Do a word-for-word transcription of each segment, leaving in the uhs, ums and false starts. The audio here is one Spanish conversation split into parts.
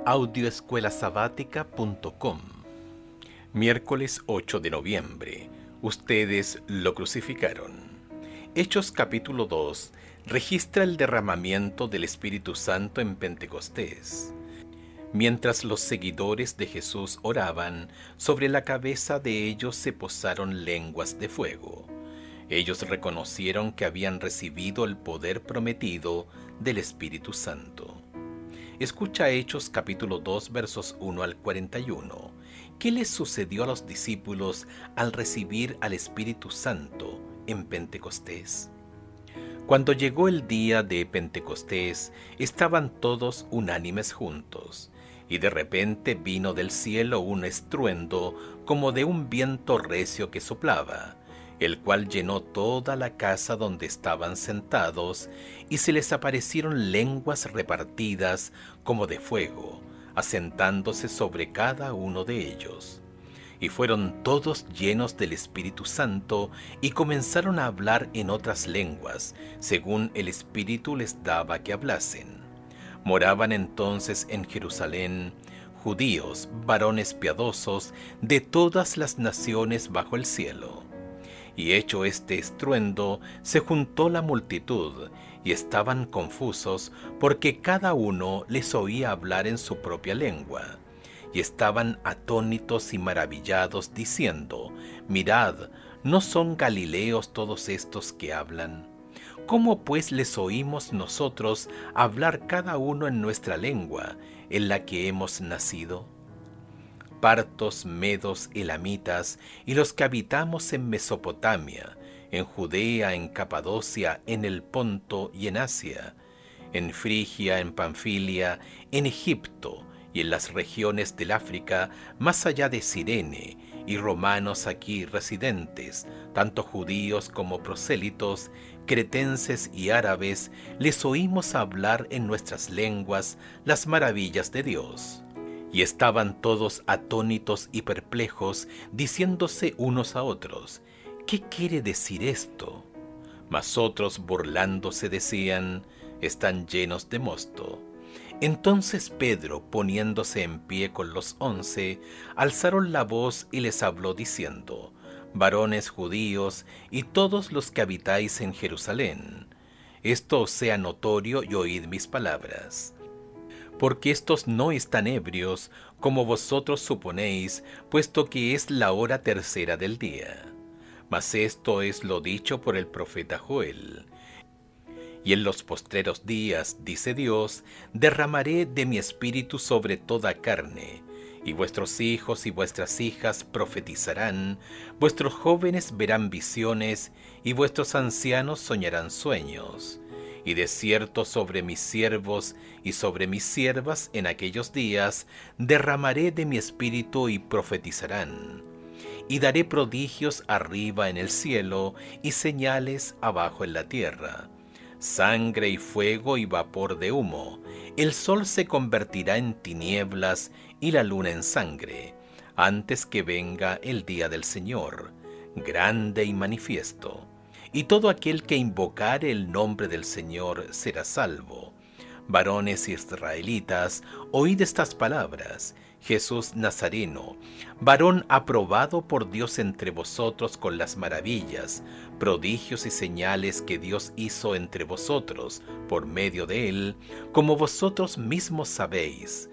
audio escuela sabática punto com. Miércoles ocho de noviembre. Ustedes lo crucificaron. Hechos capítulo dos registra el derramamiento del Espíritu Santo en Pentecostés. Mientras los seguidores de Jesús oraban, sobre la cabeza de ellos se posaron lenguas de fuego. Ellos reconocieron que habían recibido el poder prometido del Espíritu Santo. Escucha Hechos capítulo dos versos uno al cuarenta y uno. ¿Qué les sucedió a los discípulos al recibir al Espíritu Santo en Pentecostés? Cuando llegó el día de Pentecostés, estaban todos unánimes juntos, y de repente vino del cielo un estruendo como de un viento recio que soplaba, el cual llenó toda la casa donde estaban sentados, y se les aparecieron lenguas repartidas como de fuego, asentándose sobre cada uno de ellos. Y fueron todos llenos del Espíritu Santo, y comenzaron a hablar en otras lenguas, según el Espíritu les daba que hablasen. Moraban entonces en Jerusalén judíos, varones piadosos, de todas las naciones bajo el cielo. Y hecho este estruendo, se juntó la multitud, y estaban confusos, porque cada uno les oía hablar en su propia lengua. Y estaban atónitos y maravillados, diciendo: Mirad, ¿no son galileos todos estos que hablan? ¿Cómo pues les oímos nosotros hablar cada uno en nuestra lengua, en la que hemos nacido? Partos, medos, elamitas, y los que habitamos en Mesopotamia, en Judea, en Capadocia, en el Ponto y en Asia, en Frigia, en Panfilia, en Egipto y en las regiones del África, más allá de Cirene, y romanos aquí residentes, tanto judíos como prosélitos, cretenses y árabes, les oímos hablar en nuestras lenguas las maravillas de Dios. Y estaban todos atónitos y perplejos, diciéndose unos a otros: ¿qué quiere decir esto? Mas otros, burlándose, decían: están llenos de mosto. Entonces Pedro, poniéndose en pie con los once, alzaron la voz y les habló diciendo: varones judíos y todos los que habitáis en Jerusalén, esto os sea notorio y oíd mis palabras. Porque estos no están ebrios, como vosotros suponéis, puesto que es la hora tercera del día. Mas esto es lo dicho por el profeta Joel. Y en los postreros días, dice Dios, derramaré de mi espíritu sobre toda carne, y vuestros hijos y vuestras hijas profetizarán, vuestros jóvenes verán visiones, y vuestros ancianos soñarán sueños. Y de cierto sobre mis siervos y sobre mis siervas en aquellos días derramaré de mi espíritu y profetizarán. Y daré prodigios arriba en el cielo y señales abajo en la tierra, sangre y fuego y vapor de humo. El sol se convertirá en tinieblas y la luna en sangre, antes que venga el día del Señor, grande y manifiesto. Y todo aquel que invocare el nombre del Señor será salvo. Varones israelitas, oíd estas palabras: Jesús Nazareno, varón aprobado por Dios entre vosotros con las maravillas, prodigios y señales que Dios hizo entre vosotros por medio de él, como vosotros mismos sabéis.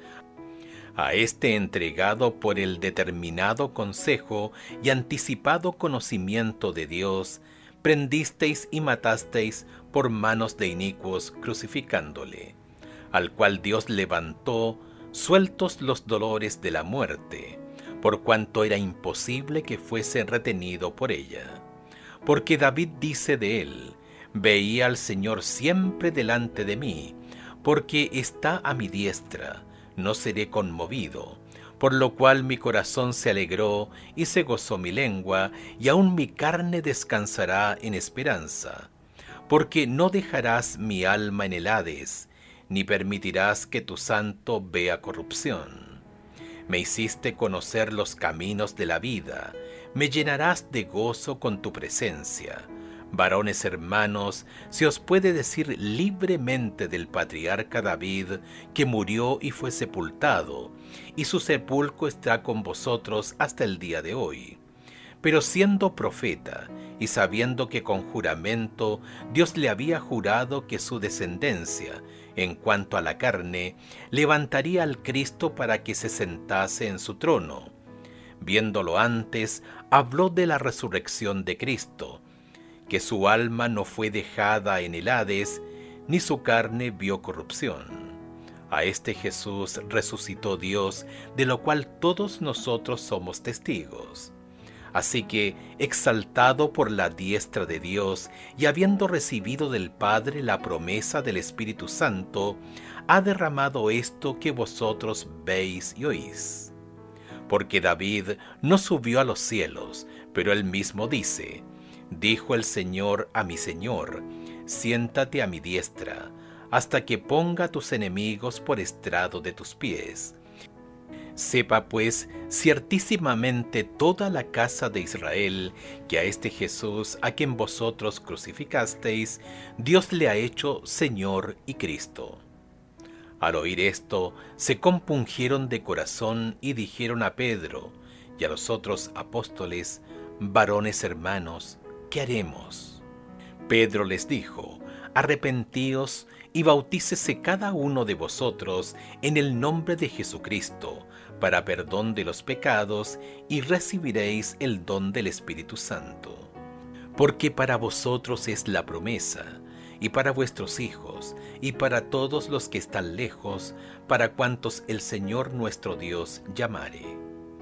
A este entregado por el determinado consejo y anticipado conocimiento de Dios, prendisteis y matasteis por manos de inicuos, crucificándole, al cual Dios levantó, sueltos los dolores de la muerte, por cuanto era imposible que fuese retenido por ella. Porque David dice de él: veía al Señor siempre delante de mí, porque está a mi diestra, no seré conmovido. Por lo cual mi corazón se alegró y se gozó mi lengua, y aun mi carne descansará en esperanza. Porque no dejarás mi alma en el Hades, ni permitirás que tu santo vea corrupción. Me hiciste conocer los caminos de la vida, me llenarás de gozo con tu presencia. Varones hermanos, se os puede decir libremente del patriarca David, que murió y fue sepultado, y su sepulcro está con vosotros hasta el día de hoy. Pero siendo profeta, y sabiendo que con juramento Dios le había jurado que su descendencia, en cuanto a la carne, levantaría al Cristo para que se sentase en su trono, viéndolo antes, habló de la resurrección de Cristo, que su alma no fue dejada en el Hades, ni su carne vio corrupción. A este Jesús resucitó Dios, de lo cual todos nosotros somos testigos. Así que, exaltado por la diestra de Dios, y habiendo recibido del Padre la promesa del Espíritu Santo, ha derramado esto que vosotros veis y oís. Porque David no subió a los cielos, pero él mismo dice: dijo el Señor a mi Señor, siéntate a mi diestra, hasta que ponga a tus enemigos por estrado de tus pies. Sepa pues ciertísimamente toda la casa de Israel que a este Jesús, a quien vosotros crucificasteis, Dios le ha hecho Señor y Cristo. Al oír esto, se compungieron de corazón y dijeron a Pedro y a los otros apóstoles: varones hermanos, ¿qué haremos? Pedro les dijo: arrepentíos y bautícese cada uno de vosotros en el nombre de Jesucristo, para perdón de los pecados, y recibiréis el don del Espíritu Santo. Porque para vosotros es la promesa, y para vuestros hijos, y para todos los que están lejos, para cuantos el Señor nuestro Dios llamare.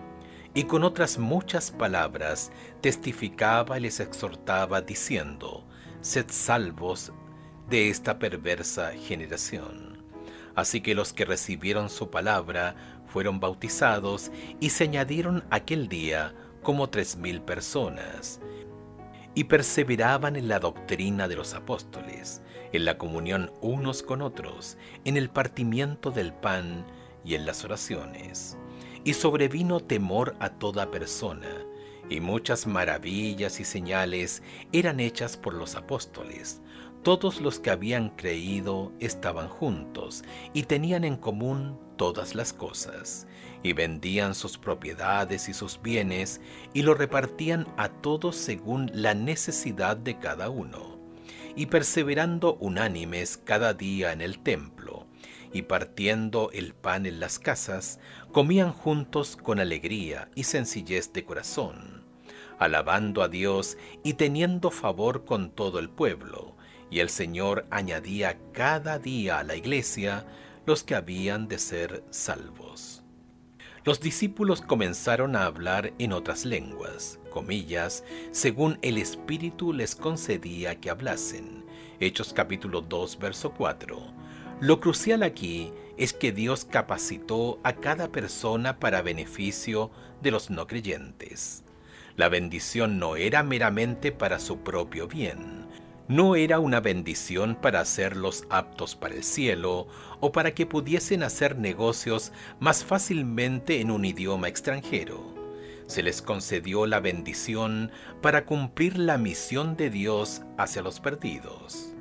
Y con otras muchas palabras testificaba y les exhortaba, diciendo: sed salvos de esta perversa generación. Así que los que recibieron su palabra fueron bautizados, y se añadieron aquel día como tres mil personas, y perseveraban en la doctrina de los apóstoles, en la comunión unos con otros, en el partimiento del pan y en las oraciones. Y sobrevino temor a toda persona, y muchas maravillas y señales eran hechas por los apóstoles. Todos los que habían creído estaban juntos, y tenían en común todas las cosas, y vendían sus propiedades y sus bienes, y lo repartían a todos según la necesidad de cada uno. Y perseverando unánimes cada día en el templo, y partiendo el pan en las casas, comían juntos con alegría y sencillez de corazón, alabando a Dios y teniendo favor con todo el pueblo. Y el Señor añadía cada día a la iglesia los que habían de ser salvos. Los discípulos comenzaron a hablar en otras lenguas, comillas, según el Espíritu les concedía que hablasen. Hechos capítulo dos, verso cuatro. Lo crucial aquí es que Dios capacitó a cada persona para beneficio de los no creyentes. La bendición no era meramente para su propio bien. No era una bendición para hacerlos aptos para el cielo o para que pudiesen hacer negocios más fácilmente en un idioma extranjero. Se les concedió la bendición para cumplir la misión de Dios hacia los perdidos.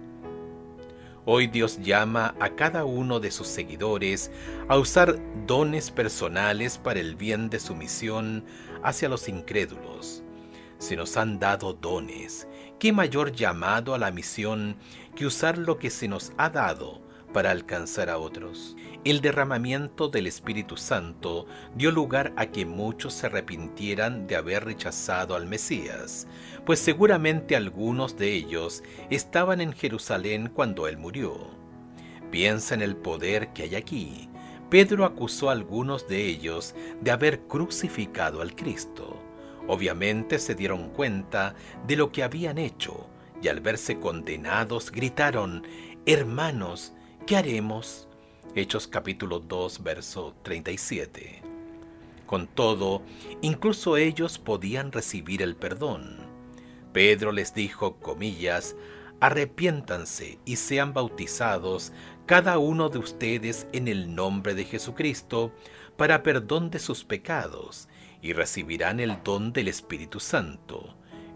Hoy Dios llama a cada uno de sus seguidores a usar dones personales para el bien de su misión hacia los incrédulos. Se nos han dado dones. ¿Qué mayor llamado a la misión que usar lo que se nos ha dado para alcanzar a otros? El derramamiento del Espíritu Santo dio lugar a que muchos se arrepintieran de haber rechazado al Mesías, pues seguramente algunos de ellos estaban en Jerusalén cuando él murió. Piensa en el poder que hay aquí. Pedro acusó a algunos de ellos de haber crucificado al Cristo. Obviamente se dieron cuenta de lo que habían hecho, y al verse condenados gritaron: hermanos, ¿qué haremos? Hechos capítulo dos, verso treinta y siete. Con todo, incluso ellos podían recibir el perdón. Pedro les dijo, comillas, arrepiéntanse y sean bautizados cada uno de ustedes en el nombre de Jesucristo para perdón de sus pecados, y recibirán el don del Espíritu Santo.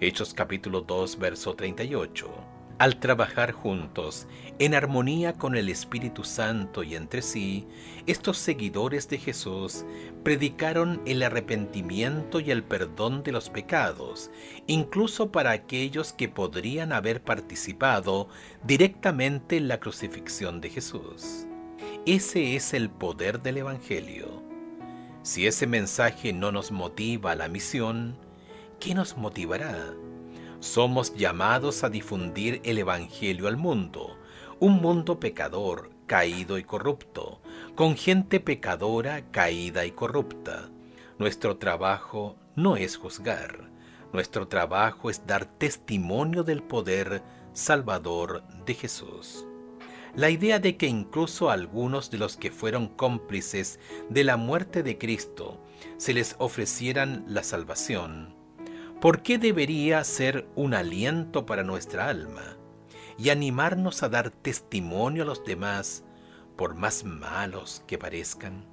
Hechos capítulo dos, verso treinta y ocho. Al trabajar juntos, en armonía con el Espíritu Santo y entre sí, estos seguidores de Jesús predicaron el arrepentimiento y el perdón de los pecados, incluso para aquellos que podrían haber participado directamente en la crucifixión de Jesús. Ese es el poder del Evangelio. Si ese mensaje no nos motiva a la misión, ¿qué nos motivará? Somos llamados a difundir el Evangelio al mundo, un mundo pecador, caído y corrupto, con gente pecadora, caída y corrupta. Nuestro trabajo no es juzgar, nuestro trabajo es dar testimonio del poder salvador de Jesús. La idea de que incluso a algunos de los que fueron cómplices de la muerte de Cristo se les ofrecieran la salvación, ¿por qué debería ser un aliento para nuestra alma y animarnos a dar testimonio a los demás, por más malos que parezcan?